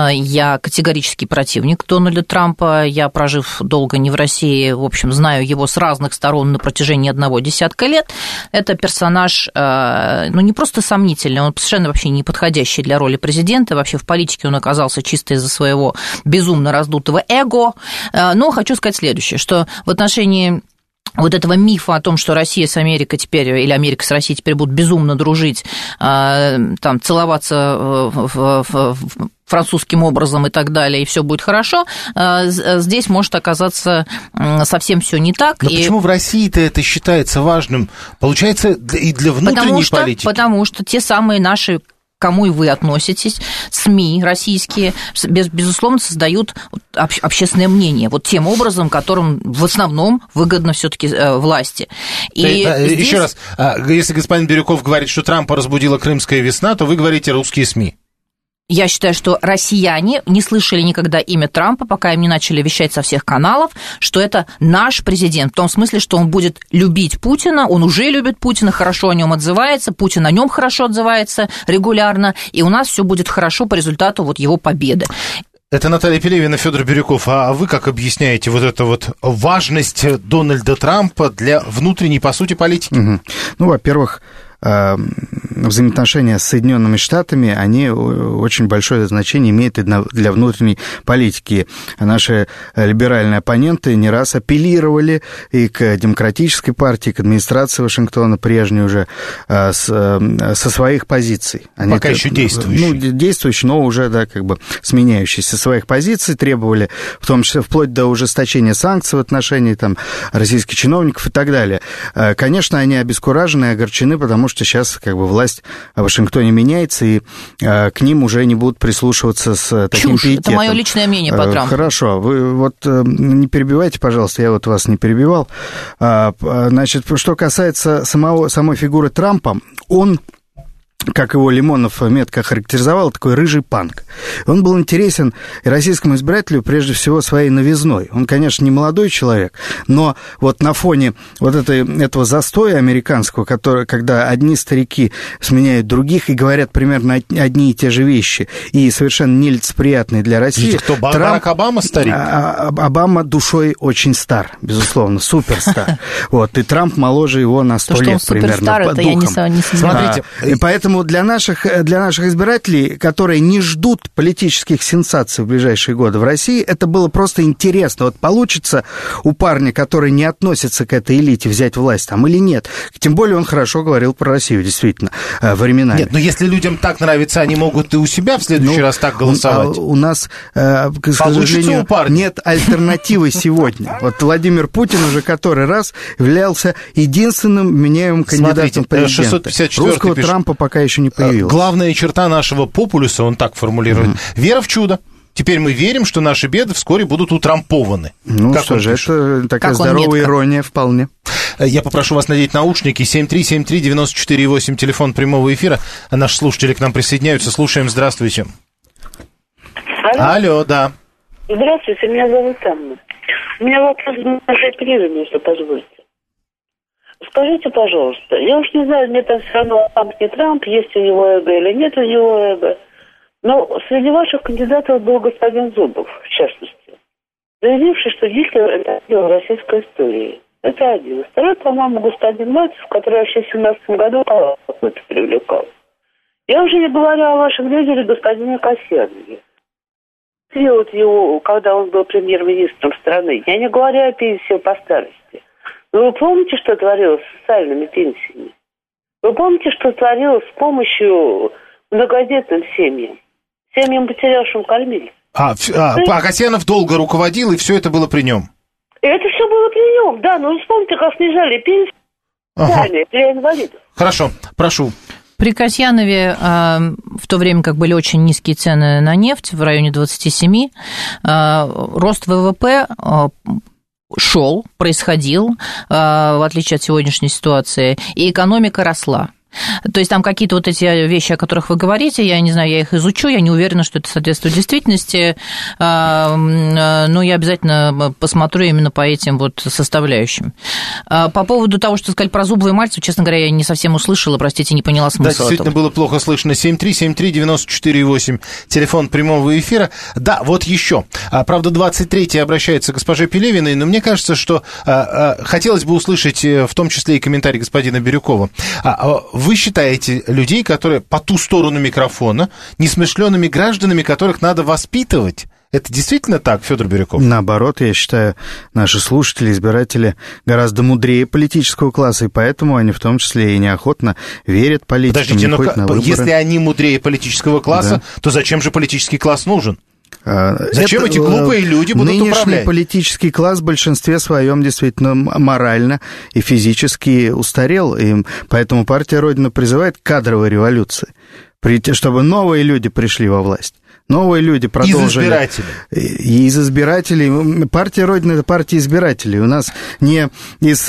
Я категорический противник Дональда Трампа. Я, прожив долго не в России, в общем, знаю его с разных сторон на протяжении 10 лет. Это персонаж, не просто сомнительный, он совершенно вообще не подходящий для роли президента. Вообще в политике он оказался чисто из-за своего безумно раздутого эго. Но хочу сказать следующее, что в отношении вот этого мифа о том, что Россия с Америкой теперь, или Америка с Россией теперь будут безумно дружить, там, целоваться французским образом и так далее, и все будет хорошо, здесь может оказаться совсем все не так. Но почему в России-то это считается важным? Получается, и для внутренней политики? Потому что те самые наши, к кому и вы относитесь, СМИ российские, безусловно, создают общественное мнение, вот тем образом, которым в основном выгодно все-таки власти. Здесь... Еще раз, если господин Бирюков говорит, что Трампа разбудила Крымская весна, то вы говорите русские СМИ. Я считаю, что россияне не слышали никогда имя Трампа, пока им не начали вещать со всех каналов, что это наш президент, в том смысле, что он будет любить Путина, он уже любит Путина, хорошо о нем отзывается, Путин о нем хорошо отзывается регулярно, и у нас все будет хорошо по результату вот его победы. Это Наталья Пелевина, Федор Бирюков. А вы как объясняете вот эту вот важность Дональда Трампа для внутренней, по сути, политики? Во-первых, взаимоотношения с Соединенными Штатами, они очень большое значение имеют для внутренней политики. Наши либеральные оппоненты не раз апеллировали и к демократической партии, к администрации Вашингтона прежней уже со своих позиций. Они пока еще действующие. Действующие, но уже, сменяющиеся своих позиций, требовали, в том числе, вплоть до ужесточения санкций в отношении российских чиновников и так далее. Конечно, они обескуражены и огорчены, потому что сейчас власть в Вашингтоне меняется, и к ним уже не будут прислушиваться с таким пиететом. Это мое личное мнение по Трампу. Хорошо, вы не перебивайте, пожалуйста, я вас не перебивал. Значит, что касается самой фигуры Трампа, он, как его Лимонов метко характеризовал, такой рыжий панк. Он был интересен и российскому избирателю прежде всего своей новизной. Он, конечно, не молодой человек, но вот на фоне вот этого застоя американского, когда одни старики сменяют других и говорят примерно одни и те же вещи, и совершенно нелицеприятные для России. Кто, Барак Обама старик? Обама душой очень стар, безусловно, суперстар. И Трамп моложе его на 100 лет примерно по духам. Смотрите, и поэтому для наших избирателей, которые не ждут политических сенсаций в ближайшие годы в России, это было просто интересно. Вот получится у парня, который не относится к этой элите, взять власть там или нет. Тем более он хорошо говорил про Россию, действительно, временами. Нет, но если людям так нравится, они могут и у себя в следующий раз так голосовать. У нас, к сожалению, нет альтернативы сегодня. Вот Владимир Путин уже который раз являлся единственным меняемым кандидатом в президенты. Русского Трампа пока еще не появилось. Главная черта нашего популюса, он так формулирует, вера в чудо. Теперь мы верим, что наши беды вскоре будут утрампованы. Это такая здоровая ирония вполне. Я попрошу вас надеть наушники. 7373948, телефон прямого эфира. Наши слушатели к нам присоединяются. Слушаем. Здравствуйте. Алло, да. Здравствуйте, меня зовут Анна. У меня вопрос к нашей Пелевине, если позволите. Скажите, пожалуйста, я уж не знаю, мне там все равно Трамп не Трамп, есть у него эго или нет у него эго, но среди ваших кандидатов был господин Зубов, в частности, заявивший, что Гитлер – это дело российской истории. Это один. Второй, по-моему, господин Мальцев, который вообще в 17 году какой-то привлекал. Я уже не говорю о вашем лидере, господине Касьянове. Вот его, когда он был премьер-министром страны, я не говорю о пенсии по старости. Но вы помните, что творилось с социальными пенсиями? Вы помните, что творилось с помощью многодетным семьям? Семьям, потерявшим кормильца? Касьянов долго руководил, и все это было при нем? Это все было при нем, да. Но вы вспомните, как снижали пенсии для инвалидов. Хорошо, прошу. При Касьянове в то время как были очень низкие цены на нефть, в районе 27, рост ВВП шел, происходил, в отличие от сегодняшней ситуации, и экономика росла. То есть там какие-то вот эти вещи, о которых вы говорите, я не знаю, я их изучу, я не уверена, что это соответствует действительности, но я обязательно посмотрю именно по этим вот составляющим. По поводу того, что сказали про Зубова и Мальцева, честно говоря, я не совсем услышала, простите, не поняла смысла. Да, действительно этого. было плохо слышно. 7373948, телефон прямого эфира. Да, вот еще. Правда, 23-й обращается к госпоже Пелевиной, но мне кажется, что хотелось бы услышать в том числе и комментарий господина Бирюкова. Вы считаете людей, которые по ту сторону микрофона, несмышленными гражданами, которых надо воспитывать? Это действительно так, Федор Бирюков? Наоборот, я считаю, наши слушатели, избиратели гораздо мудрее политического класса, и поэтому они в том числе и неохотно верят политикам. Подождите, но если они мудрее политического класса, да, то зачем же политический класс нужен? Зачем эти глупые люди будут нынешний управлять? Нынешний политический класс в большинстве своем действительно морально и физически устарел, и поэтому партия Родина призывает к кадровой революции, чтобы новые люди пришли во власть. Новые люди продолжили... Из избирателей. Из избирателей. Партия Родина – это партия избирателей. У нас не из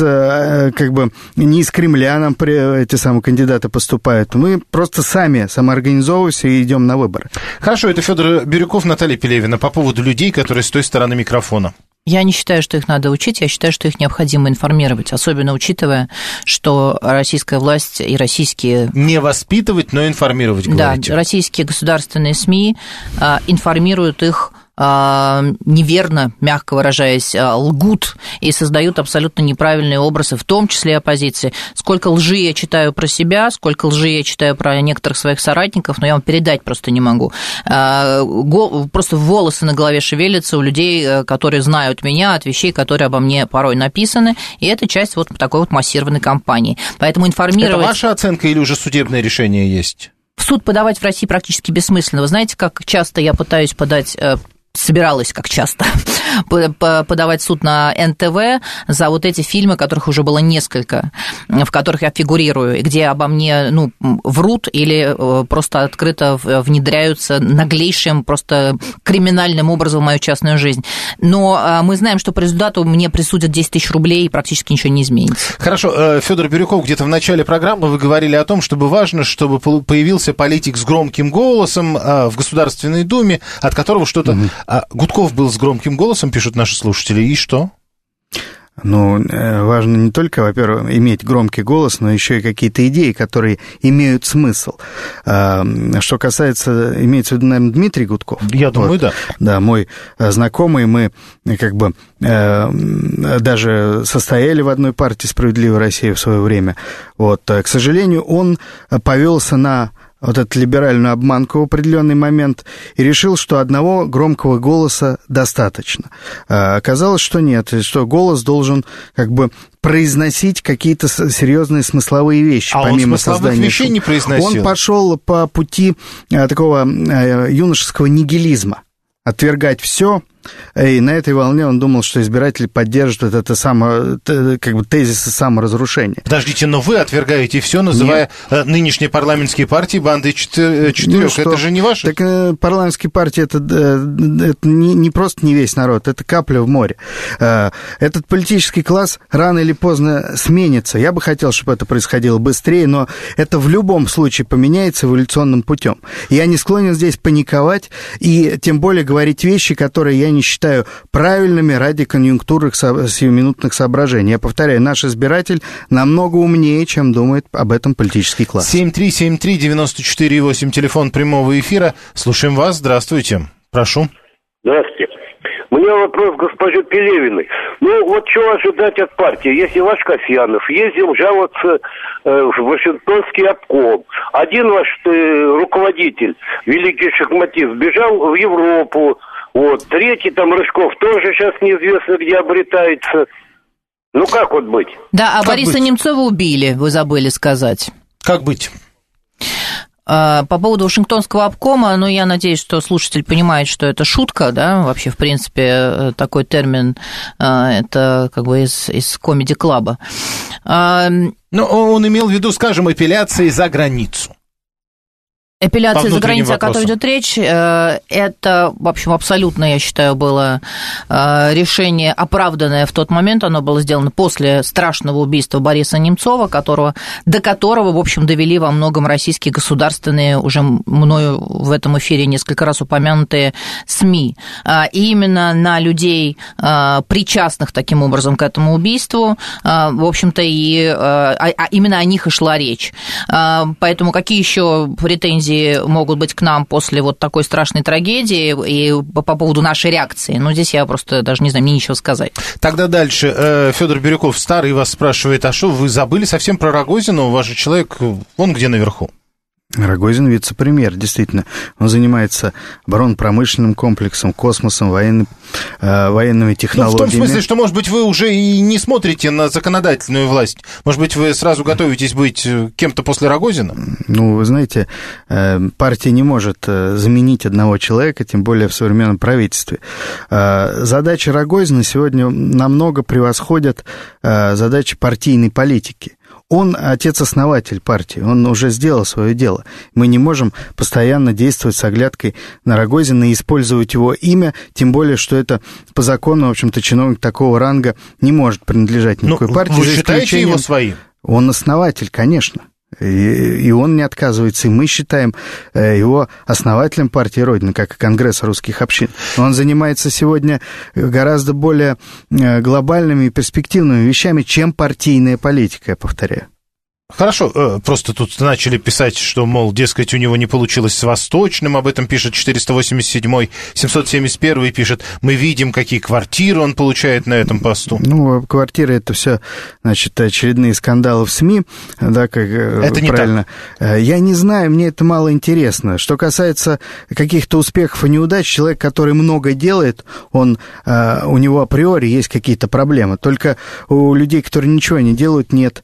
Кремля нам эти самые кандидаты поступают. Мы просто сами самоорганизовываемся и идем на выборы. Хорошо, это Федор Бирюков, Наталья Пелевина по поводу людей, которые с той стороны микрофона. Я не считаю, что их надо учить, я считаю, что их необходимо информировать, особенно учитывая, что российская власть и российские... Не воспитывать, но информировать, говорите. Да, российские государственные СМИ информируют их неверно, мягко выражаясь, лгут и создают абсолютно неправильные образы, в том числе оппозиции. Сколько лжи я читаю про себя, сколько лжи я читаю про некоторых своих соратников, но я вам передать просто не могу. Просто волосы на голове шевелятся у людей, которые знают меня, от вещей, которые обо мне порой написаны, и это часть вот такой вот массированной кампании. Поэтому информировать... Это ваша оценка или уже судебное решение есть? В суд подавать в России практически бессмысленно. Вы знаете, как часто я пытаюсь собиралась, как часто, подавать в суд на НТВ за вот эти фильмы, которых уже было несколько, в которых я фигурирую, где обо мне, врут или просто открыто внедряются наглейшим, просто криминальным образом в мою частную жизнь. Но мы знаем, что по результату мне присудят 10 тысяч рублей, и практически ничего не изменится. Хорошо. Федор Бирюков, где-то в начале программы вы говорили о том, чтобы важно, чтобы появился политик с громким голосом в Государственной Думе, от которого что-то... Гудков был с громким голосом, пишут наши слушатели, и что? Важно не только, во-первых, иметь громкий голос, но еще и какие-то идеи, которые имеют смысл. Что касается, имеется в виду, наверное, Дмитрий Гудков. Я думаю, да. Да, мой знакомый, мы даже состояли в одной партии «Справедливая Россия» в свое время. К сожалению, он повелся на вот эту либеральную обманку в определенный момент и решил, что одного громкого голоса достаточно. Оказалось, что нет, что голос должен произносить какие-то серьезные смысловые вещи, помимо он смысловых вещей не произносил. Он пошел по пути такого юношеского нигилизма, отвергать все. И на этой волне он думал, что избиратели поддержат это тезисы саморазрушения. Подождите, но вы отвергаете все, называя нынешние парламентские партии бандой четырех. Это же не ваше? Так парламентские партии это не просто не весь народ, это капля в море. Этот политический класс рано или поздно сменится. Я бы хотел, чтобы это происходило быстрее, но это в любом случае поменяется эволюционным путем. Я не склонен здесь паниковать и тем более говорить вещи, которые я не считаю правильными ради конъюнктурных сиюминутных соображений. Я повторяю, наш избиратель намного умнее, чем думает об этом политический класс. 7373948, телефон прямого эфира. Слушаем вас. Здравствуйте. Прошу. Здравствуйте. У меня вопрос к госпоже Пелевиной. Чего ожидать от партии? Если ваш Касьянов ездил жаловаться в Вашингтонский обком, один ваш руководитель, великий шахматист, бежал в Европу, третий Рыжков тоже сейчас неизвестно, где обретается. Как быть? Да, Бориса Немцова убили, вы забыли сказать. Как быть? По поводу Вашингтонского обкома, я надеюсь, что слушатель понимает, что это шутка, да, вообще, в принципе, такой термин, это из комеди-клаба. Он имел в виду, скажем, апелляции за границу. Эпиляция за границей, о которой идет речь, это, в общем, абсолютно, я считаю, было решение оправданное в тот момент. Оно было сделано после страшного убийства Бориса Немцова, до которого, в общем, довели во многом российские государственные, уже мною в этом эфире несколько раз упомянутые СМИ. И именно на людей, причастных таким образом к этому убийству, в общем-то, именно о них и шла речь. Поэтому какие еще претензии могут быть к нам после вот такой страшной трагедии и по поводу нашей реакции? Ну, здесь я просто даже не знаю, мне ничего сказать. Тогда дальше. Федор Бирюков, старый, вас спрашивает, а что, вы забыли совсем про Рогозина? У вас же человек, он где наверху? Рогозин вице-премьер, действительно. Он занимается оборонно-промышленным комплексом, космосом, военными технологиями. Ну, в том смысле, что, может быть, вы уже и не смотрите на законодательную власть. Может быть, вы сразу готовитесь быть кем-то после Рогозина? Ну, вы знаете, партия не может заменить одного человека, тем более в современном правительстве. Задачи Рогозина сегодня намного превосходят задачи партийной политики. Он отец-основатель партии, он уже сделал свое дело. Мы не можем постоянно действовать с оглядкой на Рогозина и использовать его имя, тем более, что это по закону, в общем-то, чиновник такого ранга не может принадлежать никакой партии. Вы считаете его своим? Он основатель, конечно. И он не отказывается, и мы считаем его основателем партии Родина, как и Конгресса русских общин. Но он занимается сегодня гораздо более глобальными и перспективными вещами, чем партийная политика, я повторяю. Хорошо, просто тут начали писать, что, мол, дескать, у него не получилось с Восточным, об этом пишет 487-й, 771-й пишет, мы видим, какие квартиры он получает на этом посту. Ну, квартиры — это все, значит, очередные скандалы в СМИ, да, как это правильно. Не так. Я не знаю, мне это мало интересно. Что касается каких-то успехов и неудач, человек, который много делает, у него априори есть какие-то проблемы. Только у людей, которые ничего не делают, нет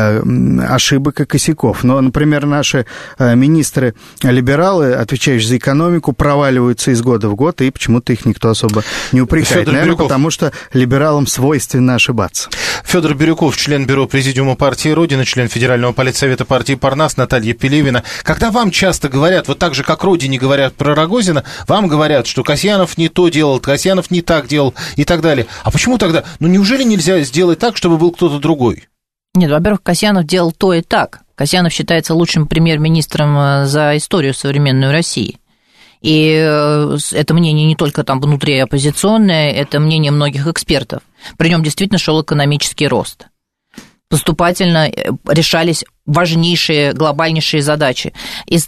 ошибок и косяков. Но, например, наши министры-либералы, отвечающие за экономику, проваливаются из года в год, и почему-то их никто особо не упрекает. Наверное, потому что либералам свойственно ошибаться. Федор Бирюков, член бюро Президиума партии Родина, член Федерального политсовета партии Парнас, Наталья Пелевина. Когда вам часто говорят, вот так же, как Родине говорят про Рогозина, вам говорят, что Касьянов не то делал, Касьянов не так делал и так далее. А почему тогда? Ну, неужели нельзя сделать так, чтобы был кто-то другой? Нет, во-первых, Касьянов делал то и так. Касьянов считается лучшим премьер-министром за историю современной России. И это мнение не только там внутри оппозиционное, это мнение многих экспертов. При нем действительно шел экономический рост. Поступательно решались важнейшие, глобальнейшие задачи. Из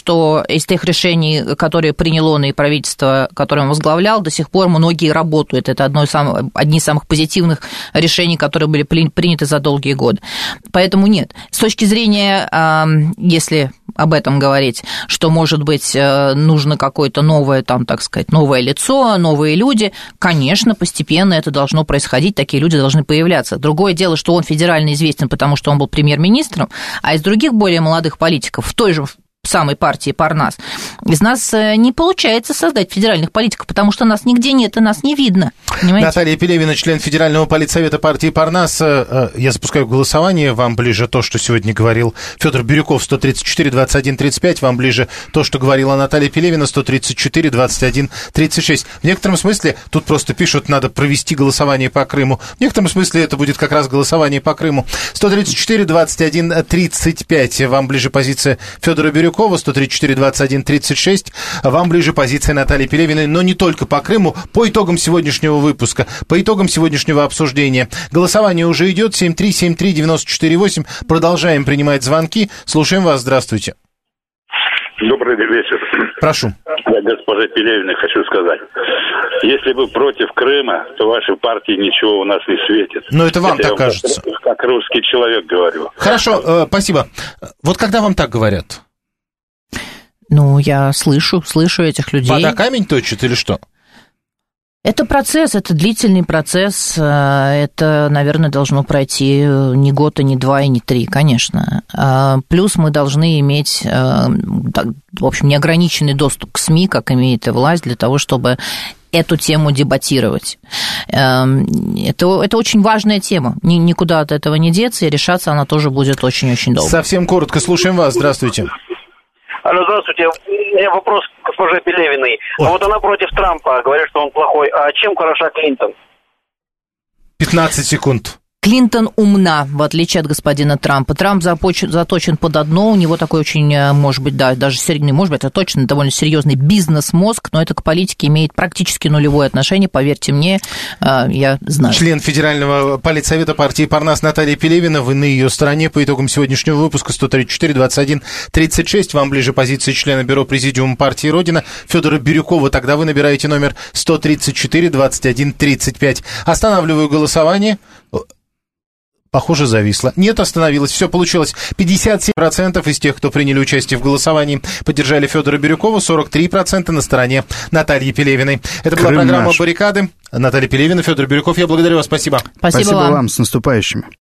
тех решений, которые принял он и правительство, которое он возглавлял, до сих пор многие работают. Это одни из самых позитивных решений, которые были приняты за долгие годы. Поэтому нет. С точки зрения, если об этом говорить, что, может быть, нужно какое-то новое, там, так сказать, новое лицо, новые люди, конечно, постепенно это должно происходить, такие люди должны появляться. Другое дело, что он федерально известен, потому что он был премьер-министром, а из других более молодых политиков в той же самой партии Парнас, из нас не получается создать федеральных политиков, потому что нас нигде нет и нас не видно. Понимаете? Наталья Пелевина, член Федерального политсовета партии Парнас. Я запускаю голосование. Вам ближе то, что сегодня говорил Федор Бирюков, 134-21-35. Вам ближе то, что говорила Наталья Пелевина, 134-21-36. В некотором смысле, тут просто пишут, надо провести голосование по Крыму. В некотором смысле это будет как раз голосование по Крыму. 134-21-35. Вам ближе позиция Федора Бирюкова. 134-21-36. Вам ближе позиция Натальи Пелевиной, но не только по Крыму, по итогам сегодняшнего выпуска, по итогам сегодняшнего обсуждения. Голосование уже идет, 7373948. Продолжаем принимать звонки. Слушаем вас, здравствуйте. Добрый вечер. Прошу. Я госпоже Пелевиной хочу сказать. Если вы против Крыма, то вашей партии ничего у нас не светит. Но это вам так кажется. Как русский человек говорю. Хорошо, спасибо. Вот когда вам так говорят? Ну, я слышу этих людей. Вода камень точит или что? Это процесс, это длительный процесс, это, наверное, должно пройти не год, и не два, и не три, конечно. Плюс мы должны иметь, в общем, неограниченный доступ к СМИ, как имеет и власть, для того, чтобы эту тему дебатировать. Это очень важная тема, никуда от этого не деться, и решаться она тоже будет очень-очень долго. Совсем коротко, слушаем вас, здравствуйте. Алло, здравствуйте. У меня вопрос к госпоже Пелевиной. А вот она против Трампа, говорит, что он плохой. А чем хороша Клинтон? 15 секунд. Клинтон умна, в отличие от господина Трампа. Трамп заточен под одно, у него такой очень, может быть, да, даже серьезный, может быть, это точно довольно серьезный бизнес-мозг, но это к политике имеет практически нулевое отношение, поверьте мне, я знаю. Член Федерального политсовета партии Парнас Наталья Пелевина, вы на ее стороне по итогам сегодняшнего выпуска 134-21-36. Вам ближе позиции члена бюро президиума партии Родина Федора Бирюкова. Тогда вы набираете номер 134-21-35. Останавливаю голосование. Похоже, зависло. Нет, остановилось. Все получилось. 57% из тех, кто приняли участие в голосовании, поддержали Федора Бирюкова, 43% на стороне Натальи Пелевиной. Это была программа «Баррикады». Наталья Пелевина, Федор Бирюков. Я благодарю вас. Спасибо. Спасибо вам. С наступающими.